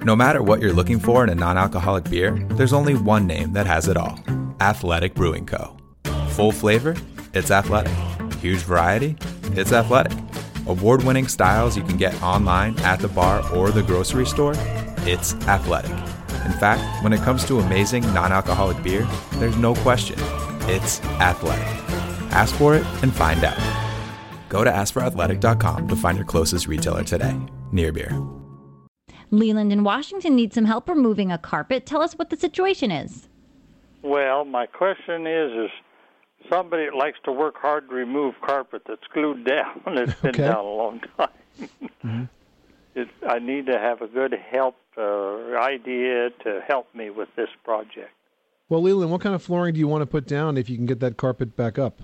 No matter what you're looking for in a non-alcoholic beer, there's only one name that has it all. Athletic Brewing Co. Full flavor? It's athletic. Huge variety? It's athletic. Award-winning styles you can get online, at the bar, or the grocery store? It's athletic. In fact, when it comes to amazing non-alcoholic beer, there's no question. It's athletic. Ask for it and find out. Go to askforathletic.com to find your closest retailer today. Near Beer. Leland in Washington needs some help removing a carpet. Tell us what the situation is. Well, my question is somebody that likes to work hard to remove carpet that's glued down. It's been down a long time. I need to have a good help idea to help me with this project. Well, Leland, what kind of flooring do you want to put down if you can get that carpet back up?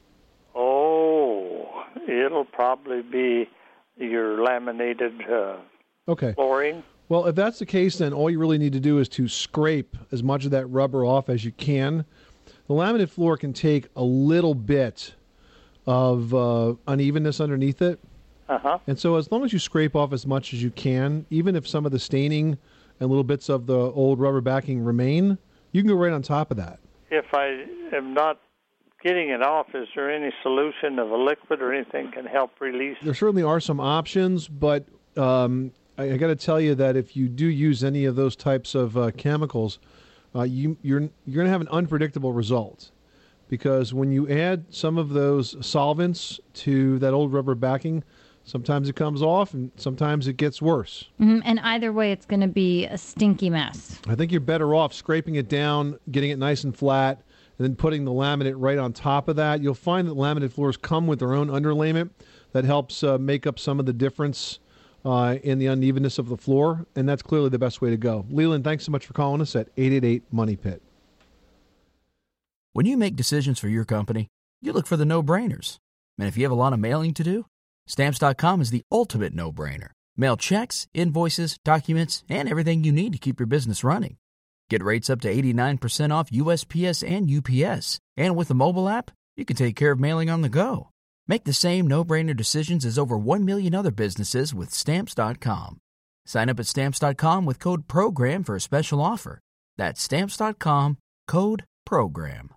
Oh, it'll probably be your laminated flooring. Well, if that's the case, then all you really need to do is to scrape as much of that rubber off as you can. The laminate floor can take a little bit of unevenness underneath it. And so as long as you scrape off as much as you can, even if some of the staining and little bits of the old rubber backing remain, you can go right on top of that. If I am not getting it off, is there any solution of a liquid or anything can help release? There certainly are some options, but I got to tell you that if you do use any of those types of chemicals, you're going to have an unpredictable result, because when you add some of those solvents to that old rubber backing, sometimes it comes off and sometimes it gets worse. And either way, it's going to be a stinky mess. I think you're better off scraping it down, getting it nice and flat, and then putting the laminate right on top of that. You'll find that laminate floors come with their own underlayment that helps make up some of the difference in the unevenness of the floor, and that's clearly the best way to go. Leland, thanks so much for calling us at 888-MONEY-PIT. When you make decisions for your company, you look for the no-brainers. And if you have a lot of mailing to do, Stamps.com is the ultimate no-brainer. Mail checks, invoices, documents, and everything you need to keep your business running. Get rates up to 89% off USPS and UPS. And with the mobile app, you can take care of mailing on the go. Make the same no-brainer decisions as over 1 million other businesses with Stamps.com. Sign up at Stamps.com with code PROGRAM for a special offer. That's Stamps.com, code PROGRAM.